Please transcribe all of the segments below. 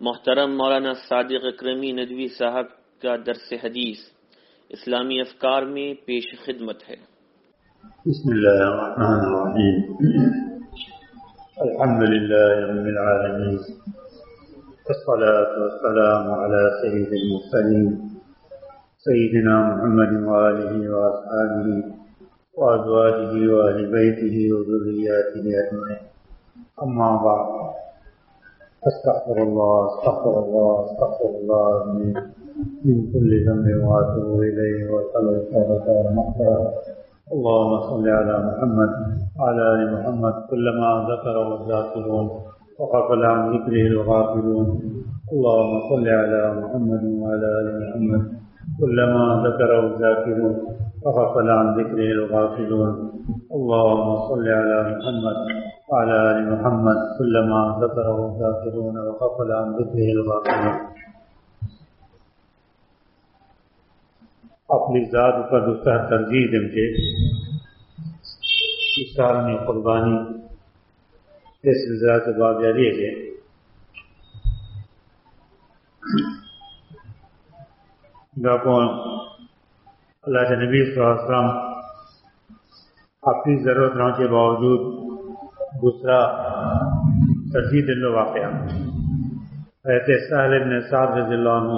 محترم مولانا صادق اکرمی ندوی صاحب کا درس حدیث اسلامی افکار میں پیش خدمت ہے۔ بسم اللہ الرحمن الرحیم، الحمد للہ رب العالمین، والصلاة والسلام علی سید المرسلین سیدنا محمد وآلہ وأصحابہ وأزواجہ وأہل بیتہ وذریاتہ اجمعین، اما بعد، استغفر اللہ من كل ذنب واتوب الیہ وصلی اللہ مغفرہ۔ اللهم صل على محمد وعلى آل محمد كلما ذكره الذاكرون وغفل عن ذكره الغافلون۔ اللهم صل على محمد وعلى آل محمد كلما ذكره الذاكرون وغفل عن ذكره الغافلون۔ اللهم صل على محمد وعلى آل محمد كلما ذكره الذاكرون وغفل عن ذكره الغافلون۔ اپنی ذات پر دوسرا ترجیح دیں کہ اس سال میں قربانی اس سلسلہ سے بات جاری ہے کہ اللہ کے نبی صلی اللہ علیہ وسلم اپنی ضرورت نہ کے باوجود دوسرا ترجیح دن واقعہ حضرت سہل بن سعد رضی اللہ عنہ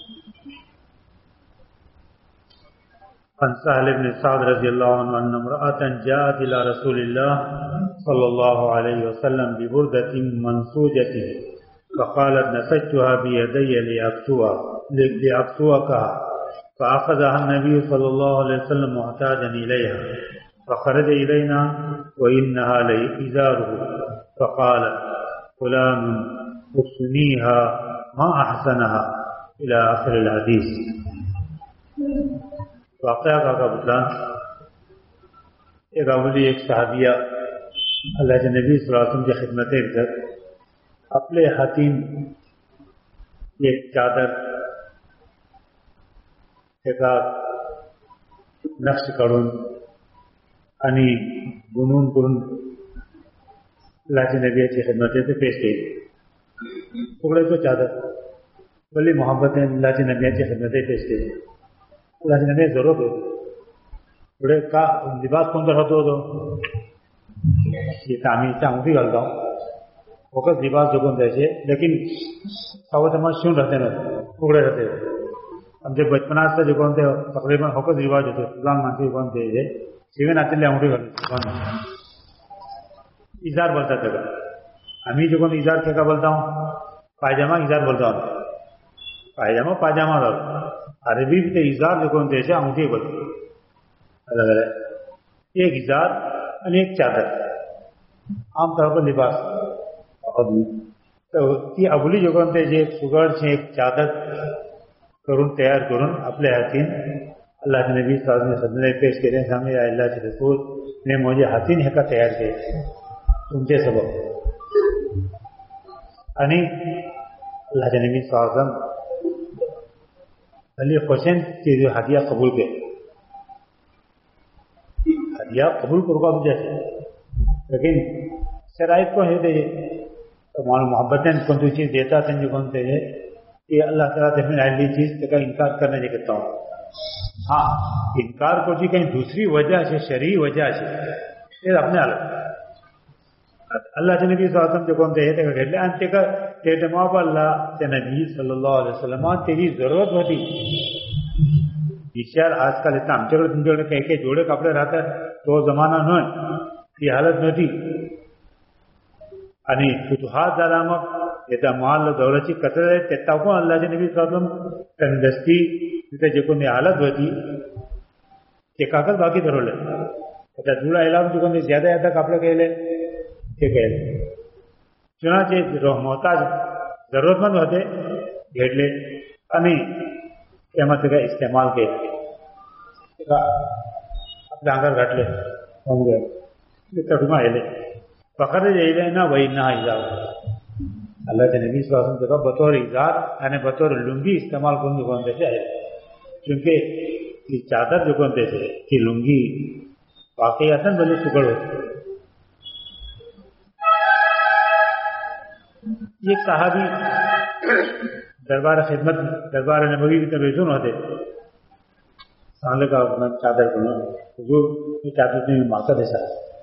عن سهل بن سعد رضی اللہ عنہ ان امرأة جاءت الى رسول اللہ صلی اللہ علیہ وسلم ببردة منسوجة فقالت نسجتها بيدي لأكسوكها فأخذها النبي صلى الله عليه وسلم محتاجا إليها فخرج إلينا وإنها لإزاره فقال فلان اكسنيها ما أحسنها إلى آخر الحديث۔ واقعہ کا بتلان ایک اولی ایک صحابیہ اللہ کے نبی صلی اللہ علیہ وسلم کی خدمت عزت اپنے حتیم ایک چادر ایک نقش کرن انی بنون کرن اللہ کے نبی کی خدمت عزت پیش کی ٹکڑے تو چادر بلی محبت اللہ کے نبی کی خدمت پیش کی۔ اللہ کے نبی ضرورت ہو بڑے کا لباس کون سا ہوتا ہو تو یہ تعمیر چاہوں بھی غلطا ہوں فوکس لباس جو کون جیسے لیکن سو تمام سن رہتے نا ٹکڑے رہتے اب جب بچپنا سے جو کون تھے تقریباً فوکس لباس جو تھے اسلام مانسی کون تھے یہ سیون آتے لے ہوں اظہار بولتا تھا ہمیں جو کون اظہار کیا بولتا ہوں پائجامہ اظہار بولتا ہوں پائجامہ عربی کے اظہار جو کون جیسے انگوٹھی بولتے الگ الگ ایک اظہار اور ایک چادر عام طور پر لباس تو یہ ابولی جو کون تھے ایک سگڑ سے ایک چادر کرن تیار کرن اپنے حتین اللہ کے نبی صلی اللہ علیہ وسلم نے پیش کرے سامنے اللہ کے رسول نے مجھے حتین ہے کا تیار کیے ان کے سبب یعنی اللہ کے نبی صلی اللہ علیہ وسلم علی حسین کی جو ہدیہ قبول کے ہدیہ قبول کرو جیسے لیکن شرائط کو ہے دے تو معلوم محبتیں کون سی چیز دیتا تھا جو کون سے ہے کہ اللہ تعالیٰ تمہیں علی چیز کا انکار کرنے جو کہتا ہوں ہاں انکار کو جی کہیں دوسری وجہ سے شرعی وجہ سے پھر اپنے الگ اللہ کے نبی صلی اللہ علیہ وسلم جو کون سے ہے انتے کا اعتماد اللہ کے نبی صلی اللہ علیہ وسلم تیری ضرورت ہوتی یار آج کل اتنا ہم چلو تم جوڑے کہہ کے جوڑے کپڑے رہتا ہے تو زمانہ نہ یہ حالت نہ تھی یعنی فتوحات دارامک یہ مال دولت قطر ہے تیتا کو اللہ کے نبی صلی اللہ علیہ وسلم تندرستی جو کو حالت ہوتی کہ کاغذ باقی ضرور لے جوڑا علاقہ جو کو زیادہ زیادہ کپڑے کہہ لے کہ کہہ لے چنانچہ محتاج ضرورت مند ہوتے گھیٹ لے یعنی قیمت کا استعمال کے اپنے آنگر گھٹ لے ترجمہ ہے لے فخر جائے نا وہی نہ اظہار اللہ کے نبی صلی اللہ علیہ وسلم کا بطور اظہار یعنی بطور لنگی استعمال کرنے کو دیتے ہے کیونکہ یہ چادر جو کون دیتے کہ لنگی واقعات بلے سکڑ ہوتی یہ صحابی دربار نبوی کی تلویزیون ہوتے सांगलं का चादर करून जो चादर तुम्ही म्हाका दिसा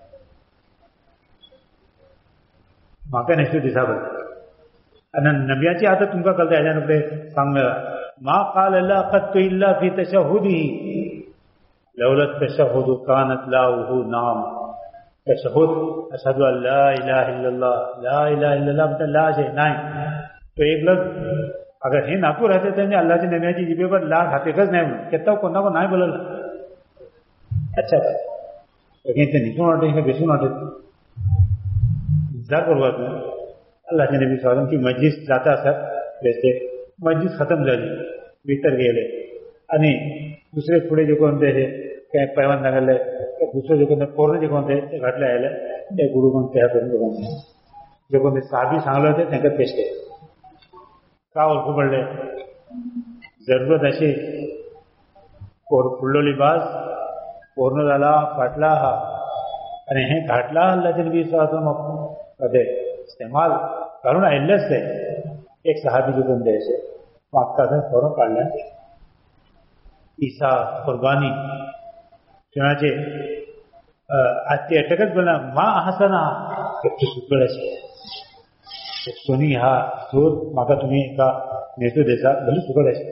म्हाका नेसू दिसा बरं आणि नबियाची आता तुमका कळता ह्याच्याकडे सांगलं मा قال لا قد الا في تشهده لولا التشهد كانت له نام تشهد اشهد ان لا اله الا الله لا اله الا الله मतलब ला है नहीं तो एक लफ्ज अगर हे नाकू रहते थे अल्लाह की नबियाची जिबे पर ला खातेकच नाही म्हणून कितना कोणा को नाही बोलला अच्छा लेकिन ते निकून वाटते हे बेसून वाटते इंतजार करू आपण अल्लाहचे नबी सल्लल्लाहु की मस्जिद जाता असत वैसे मस्जिद खतम झाली भीतर गेले आणि दुसरे पुढे जे कोणते हे काय पैवान लागले दुसरे जे कोणते पूर्ण जे कोणते ते घातले आले ते गुरु पण त्या करून जे कोणते साहबी सांगले होते त्यांना पेश केले का ओळखू पडले जरूरत अशी फुडलो लिबास पूर्ण झाला फाटला हा आणि हे घाटला अल्लाहचे नबी सल्लल्लाहु मध्ये इस्तेमाल करून आलेच आहे एक सहाबी जो कोणते असे मागचा फौरन काढला ईसा कुर्बानी कोणाचे आज ते अटकच बोला मा हसना सुकळ असे सोनी हा सूर म्हाका तुम्ही एका नेसू देसा भले सुकळ असे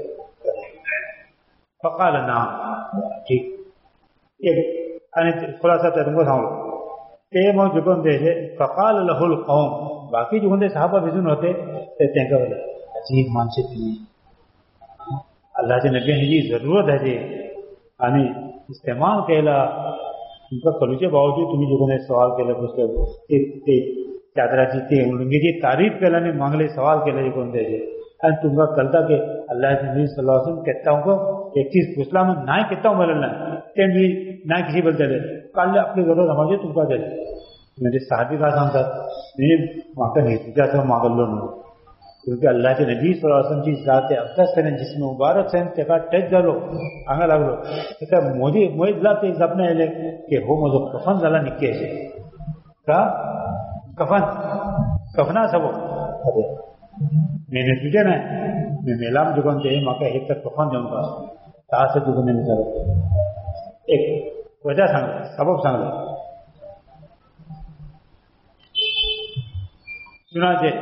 फकाल ना ठीक एक आणि खुलासा त्या तुमको सांगलो ते मग जुकून द्यायचे फकाल लहुल कौम बाकी जे कोणते सहाबा भिजून होते ते त्यांना बोले अजीब माणसे तुम्ही अल्लाहच्या नबी ह्याची जरूरत आहे आणि इस्तेमाल केला तुमका कलूच्या बावजूद तुम्ही जे कोणी सवाल केला पुस्तक ते चादराची ते लुंगीची तारीफ केला आणि मागले सवाल केला जे कोणते आणि तुमका कळता की अल्लाहचे नबी सल्लल्लाहु अलैहि वसल्लम कहता हूँ एक चीज पूछला मैं ना कहता हूँ बोलना ते भी ना किसी बोलते थे काल आपली जरूरत हमारे तुमका दे म्हणजे साहबी का सांगतात मी माका नाही तुझ्यासह मागलो ना क्योंकि अल्लाहचे नबी सल्लल्लाहु अलैहि वसल्लम ची जात अब्दस त्याने जिसमें मुबारक से त्याका टच झालो अंगा लागलो त्याचा मोदीला ते जपणे आले की हो माझो कफन झाला निक्के असे का कफना सबो मेने तुझे नाही मी मेलाम जुगन ते माका एक तर कफन देऊन का तास जुगन विचारत एक वजह सांगलं सबब सांगलं सुनाचे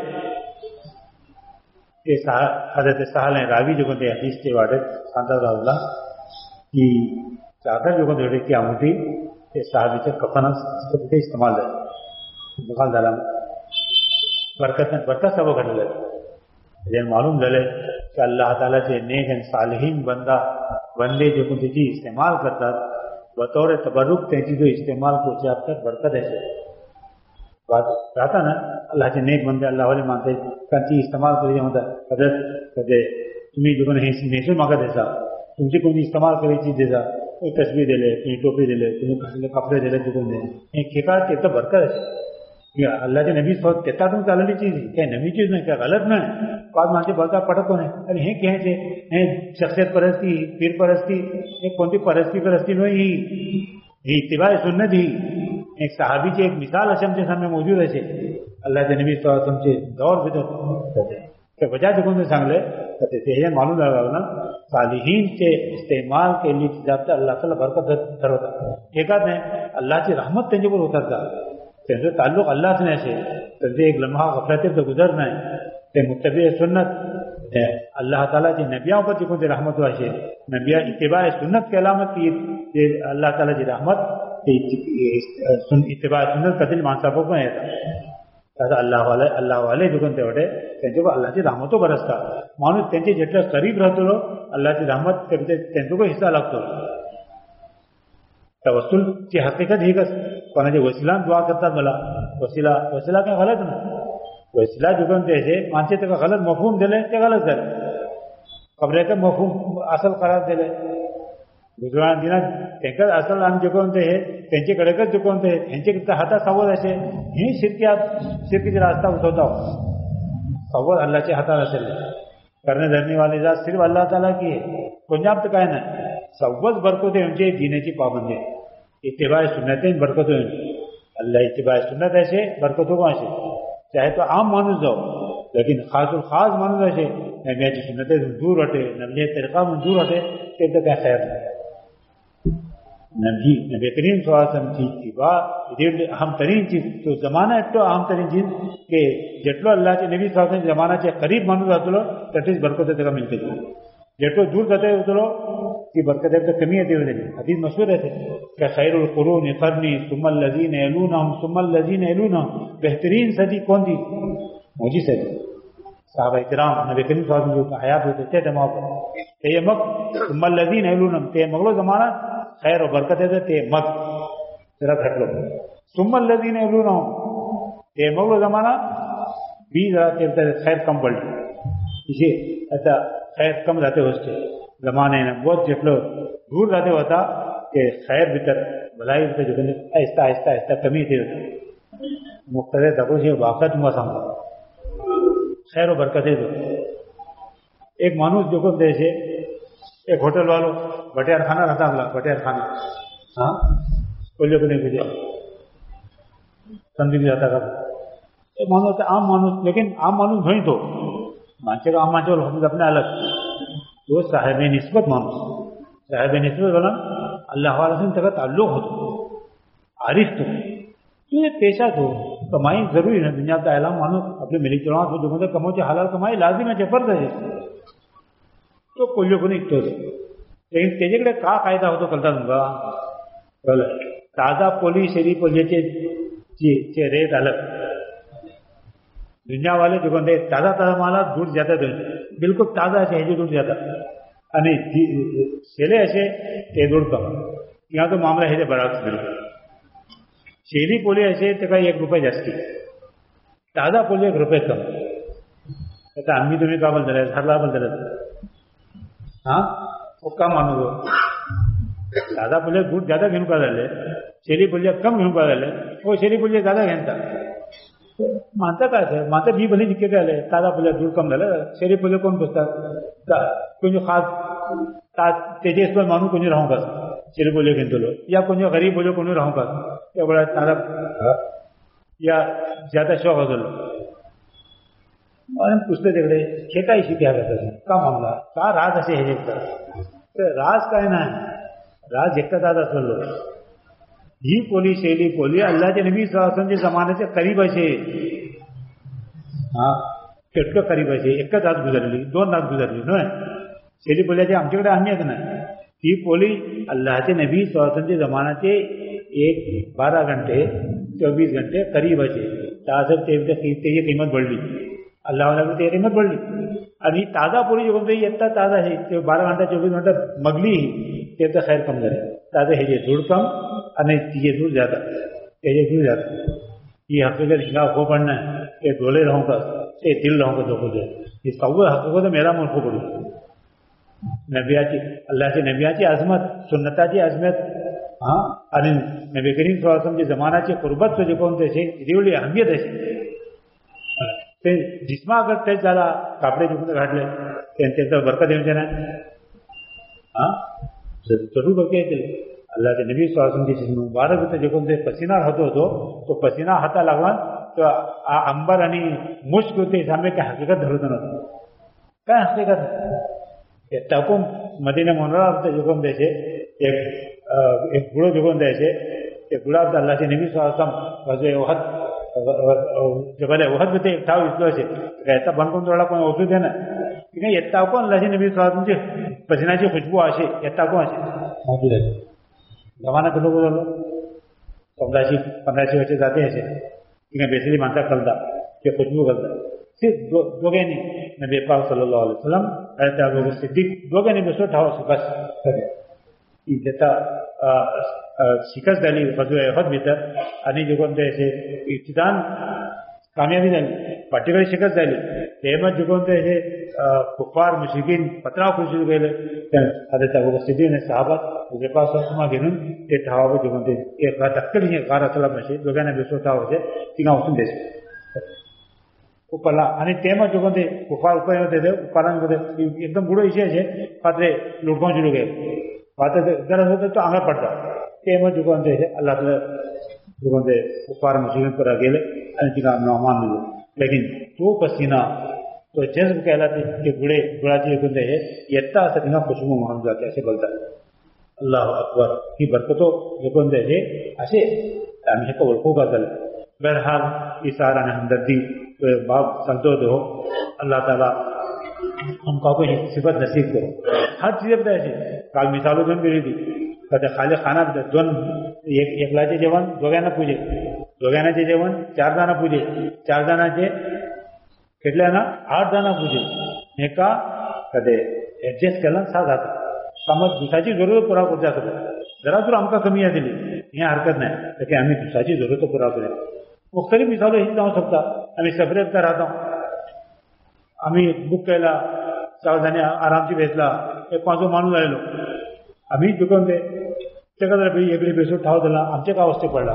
ते हजरत साहल रावी जो कोणते हदीस ते वाटत सांगतात राहुला की चादर जो कोणते होते की आमोठी ते साहबीच्या कफनात तिथे इस्तेमाल झाला दुकान झाला बरकत सबब घडलं त्याच्याने मालूम झालं की अल्लाह तालाचे नेक आणि सालेहीन बंदे जो कोण त्याची इस्तेमाल करतात बतौर तबरुक त्यांची जो इस्तेमाल करते आपल्यात बरकत आहे राहता ना अल्लाहचे नेक बंदे अल्लाह वाले मानते त्यांची इस्तेमाल करायचे म्हणतात कधी तुम्ही जो कोण हे नेसून मागा द्यायचा तुमची कोणी इस्तेमाल करायची द्यायचा तस्बीर दिले तुम्ही टोपी दिले तुम्ही कसले कपडे दिले चुकून दे हे खेकाळ ते तर बरकत आहे अल्लाहचे नबी त्याच्यातून चाललेली चीज काही नवी चीज नाही काय गलत नाही पाच माणसे बळका पटत नाही आणि हे घ्यायचे हे शख्सियत परस्ती पीर परस्ती हे कोणती परस्ती नाही ही इत्तिबा सुन्नत ही एक सहाबीची एक मिसाल असे आमच्या सामने मौजूद असे अल्लाहचे नबी तुमचे दौर भितर वजह जो कोणते सांगले ते हे मालूम झालं ना सालिहीनचे इस्तेमाल केली जात अल्लाह ताला बरकत ठरवतात एकाच नाही अल्लाहची रहमत त्यांच्यावर होतात का त्यांचं ताल्लुक अल्लाहच नाही असे त्यांचे एक लम्हा गफलतीचं गुजर नाही ते मुत्तबी सुन्नत अल्लाह तालाची नबियां पर कोणती रहमत असे नबिया इत्तिबा सुन्नत कलामत की ते अल्लाह तालाची रहमत इत्तिबा सुन्नत कधील माणसावर पण येतात तसं अल्लाह वाले जो कोणते होते त्यांच्यावर अल्लाहची रहमतो बरसतात माणूस त्यांचे जेटलं करीब राहतो अल्लाहची रहमत त्यांच्यावर हिस्सा लागतो तवस्सुलची हकीकत ही कस कोणाच्या वसिलान दुआ करतात मला वसिला काय गलत ना वसिला जुगन त्याचे माणसे त्याला गलत मफहूम दिले ते गलत झाले खबरेचं मफहूम असल करार दिले दुसऱ्या दिनात त्यांच्याच असल आणि जुकवून ते हे त्यांच्याकडेच जुकवून ते यांच्या हातात सवत असे ही शिरकीचा रास्ता उठवता सवत अल्लाहच्या हातात असेल करणे धरणे वाले जात सिर्फ अल्लाह ताला की पंजाब तर काय नाही सवत बरकते म्हणजे जीने पाबंदी इत्तिबा सुन्नत बरकत अल्लाह इत्तिबा सुन्नत ऐसे बरकतों को ऐसे चाहे तो आम मानुस जाओ لیکن خاص الخاص مانو ہے نبی سنت دور ہٹے نبی طریقہ میں دور ہٹے تو کیا خیر نہیں نبی کریم صلی اللہ علیہ وسلم کی اتباع اہم ترین چیز تو زمانہ ایٹو اہم ترین چیز کہ جتلو اللہ کے نبی صلی اللہ علیہ وسلم زمانہ چاہے قریب مانو رہتلو تٹیس برکت جگہ ملتے جو جتلو دور جاتے اتلو کی برکت تو کمی ہے حدیث مشہور ہے کہ خیر القرون قرنی ثم الذین یلونہم ثم الذین یلونہم بہترین صدی کون دی موجی صدی صحابہ کرام نبی کریم صلی اللہ علیہ وسلم جو حیات ہوتے تھے دماغ پر یہ مگ ثم الذین یلونہم تے مغلو زمانہ خیر و برکت ہے تے مگ ذرا گھٹ لو ثم الذین یلونہم تے مغلو زمانہ بھی ذرا خیر کم پڑ اسے ایسا خیر کم رہتے ہوتے زمانے میں بہت جتلو دور رہتے ہوتا کہ خیر بھیتر بھلائی بھیتر جو آہستہ آہستہ آہستہ کمی تھی مختلف دقوں سے واقعات ہوا سامنا خیر و برکتیں دو ایک مانوس جو کو دے سے ایک ہوٹل والوں بٹیار کھانا رہتا ہملا بٹیار کھانا ہاں کوئی کو نہیں بھیجے سمجھ جاتا تھا ایک مانوس عام مانوس لیکن عام مانوس نہیں تو مانچے کا عام مانچے والوں اپنے الگ تو صاحب نسبت مانوس صاحب نسبت والا اللہ والا سے تک تعلق ہو تو عارف تو یہ پیشہ تو کمائی ضروری ہے دنیا کا اعلان مانو اپنے ملی چڑھا جو مطلب کمو چاہے حلال کمائی لازم ہے فرض ہے تو کوئی کو نہیں تو لیکن تیجے کڑے کا قاعدہ ہو تو کلتا دوں گا تازہ پولی شیری پولی چے ریٹ الگ دنیا والے جو کہتے تازہ تازہ مالا دور جاتا ہے بالکل تازہ ہے جو دور جاتا અને છેલ્લે હશે તે દોડ કમ ત્યાં તો મામલા હશે બરાબર બિલકુલ શેરી પોલી હશે તો કઈ ₹1 જાસ્તી તાજા પોલી ₹1 કમ એટલે આम्ही तुम्ही का बोलता हरला बोलता हाँ वो का मानो ताजा पोली दूध ज्यादा घेऊन का झाले शेरी पोली कम घेऊन का झाले वो शेरी पोली ज्यादा घेता मानता काय आहे मानता भी भली जितके झाले ताजा पोली दूध कम झालं शेरी पोली कोण बसतात कोई खास तेजेस पर मानू कोई रहूंगा शेरी बोले घेतो या कोई गरीब बोले कोई रहूंगा या बड़ा ताजा या ज्यादा शौक हो और हम पूछते तिकडे हे काय शिक्या करतात का मामला का राज असे हे राज काय नाही राज एकटा दादा असलो ही पोली शेली पोली अल्लाहच्या नबी सल्लल्लाहु अलैहि वसल्लम जमान्याच्या करीब असे हा केटलं करीब असे एकच रात गुजरली 2 रात गुजरली नव्हे शेली पोल्याची आमच्याकडे अहमियत नाही ती पोली अल्लाहचे नबी सल्लल्लाहु अलैहि वसल्लम जमान्याचे 12 घंटे 24 घंटे करीब असे त्यासाठी त्याची किंमत बढ़ली अल्लाह वाला की किंमत बढ़ली आणि ताजा पोली जो कोणते येता ताजा आहे ते 12 घंटा 24 घंटा मगली ते तर खैर कम झाले ताजा हे जे धूळ कम आणि तिचे दूर जाता त्याचे दूर जाता ये हकीकत खिलाफ हो पड़ना है ये डोले रहूंगा ये दिल रहूंगा जो कुछ इस कौवे हकीकत मेरा मुल्क पड़ू नबियाची अल्लाहची नबियाची अजमत सुन्नताची अजमत हाँ आणि नबी करीम सल्लल्लाहु अलैहि वसल्लम जमानाची कुर्बत जो कोण त्याची एवढी अहमियत आहे ते जिस्मा अगर ते झाला कापडे जिकडे घातले त्यांच्या बरकत येऊन ना हाँ जरूर बरकत येते अल्लाह के नबी सल्लल्लाहु अलैहि वसल्लम की मुबारक होते जो कोण ते पसीना होतो तो पसीना हाता लागला तो अंबर आणि मुश्क होते सामने काय हकीकत धरत नव्हतं काय हकीकत टाकून मदीना मुनव्वरा जो कोण द्यायचे एक गुळो जो कोण द्यायचे ते गुळाब अल्लाहचे नबी सल्लल्लाहु अलैहि वसल्लम वहद जबल वहद में एक ठाव इतलो से कहता बन कोण थोडा कोण ओसू दे ना कि नाही येता कोण अल्लाहचे नबी सल्लल्लाहु अलैहि वसल्लम पसीनाची खुशबू असे येता कोण असे मौजूद आहे जमाना कुठं बोललो 1400-1500 वर्ष जाते असे की नाही बेसिकली माणसा कळता ते खुशबू घालतात ते दोघांनी नबी पाक सल्लल्लाहु अलैहि वसल्लम आणि त्या लोक सिद्दीक दोघांनी बसलो ठाव बस त्याचा शिकस्त झाली फजवे अहद भीतर आणि जे कोणते असे इब्तिदान कामयाबी झाली पाठीकडे शिकस्त झाली तेव्हा जे कोणते असे कुफार मुश्रिकीन पत्राव खुशी गेले आता त्या सिद्धी आणि साहबात उजे पास घेऊन ते ठावावे जे कोणते एक टक्कडी कार असला म्हणजे दोघांना बेसो ठाव होते तिघा उचून द्यायचे उपरला आणि तेव्हा जो कोणते कुफार उपाय होते ते उपारांमध्ये एकदम बुडो विषय असे पात्रे लुटकावून सुरू गेले पात्र गरज होते तो अंगात पडतात तेव्हा जो कोणते अल्लाह जो कोणते कुफार मुस्लिम पर गेले आणि तिघा मान दिले لیکن تو پسینہ تو جذب کہلاتے کہ بڑا چیز بندے ہے یتا سکنا خوشبو مان جاتے ایسے بولتا اللہ اکبر کی برکتوں جو بندے ہے ایسے ہمیشہ کو ولکو کا دل بہرحال اشارہ نے ہمدردی تو باب سمجھو دو اللہ تعالیٰ ہم کا کوئی صفت نصیب کرو ہر چیز بتا ایسے کال مثالوں دن بھی دی کہتے خالی کھانا دون ایک لاچے جوان دوگانا پوجے دوگانا جوان 4 دانا پوجے 4 دانا چے કેટલા ના 8 દાના પૂજે એકા કદે એડજસ્ટ કલન સાથ હતા સમજ દુસાची જરૂરत પૂરા કરતા હતા जरा जर आमका कमी दिली हे हरकत नाही तर आम्ही दुसाची जरूरत पुरा करूया मुख्तलिफ मिसालो ही जाऊ शकता आम्ही सेपरेट का राहतो आम्ही बुक केला 4 जणी आरामची भेटला एक 5 माणूस आलेलो आम्ही दुकान ते त्याकडे वेगळी बेसूट ठाव दिला आमच्या का अवस्थे पडला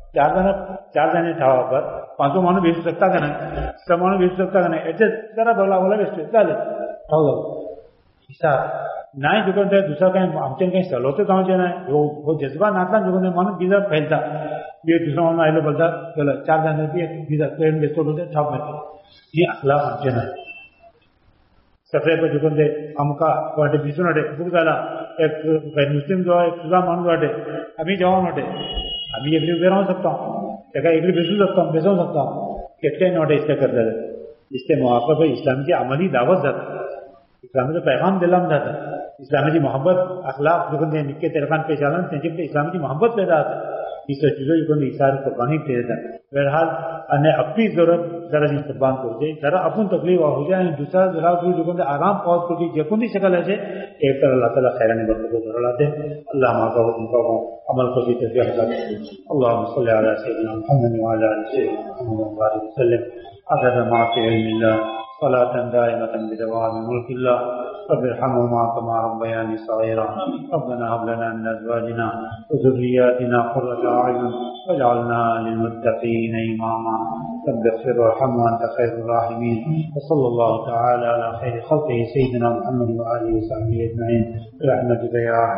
4 जणी ठावा पर 5 माणूस भेटू शकता का नाही 6 माणूस भेटू शकता का नाही याचे जरा बोला भेटतो चालेल ठाव झालं हिसाब नाही दुकान ते दुसरा काही आमच्या काही सलवते जाऊचे नाही हो जज्बा नातला दुकान माणूस बिजा फैलता बी दुसरा माणूस आयलो बोलता गेलं 4 जणांची एक बिजा ट्रेन बेसतो होते ठाव माहिती ही अखलाक आमचे नाही सफेद पर दुकान ते आमका वाटे दिसून वाटे बुक झाला एक मुस्लिम जो आहे तुझा माणूस वाटे आम्ही जवान वाटे आम्ही एकली उभे राहू शकतो त्या एकली बेसू शकतो कितने नोटे इसका करता इसके मौका पर इस्लाम की अमली दावत जाता इस्लाम का पैगाम दिलाम जाता इस्लाम की मोहब्बत अखलाक जो निक्के तरफान पेश आना इस्लाम की मोहब्बत पैदा आता इस चीज़ों को इशारे कुर्बानी देता बहरहाल अन्य अपनी जरूरत जरा जी कुर्बान करते जरा अपन तकलीफ हो जाए दूसरा जरा जो आराम पहुंच करके जकुंदी शक्ल है एक तरह अल्लाह ताला खैरानी बरकत को जरूर आते अल्लाह माका उनका अमल को भी तस्वीर अल्लाह सल्लल्लाहु अलैहि वसल्लम मुहम्मद व अला आलिहि वसल्लम अदद मा फी इल्मिल्लाह صلاة دائمة بدوام ملك الله رب ارحمهما كما ربياني صغيرا ربنا هب لنا من أزواجنا وذرياتنا قرة أعين واجعلنا للمتقين إماما رب اغفر وارحم وأنت خير الراحمين وصلى الله تعالى على خير خلقه سيدنا محمد وآله وصحبه أجمعين برحمتك يا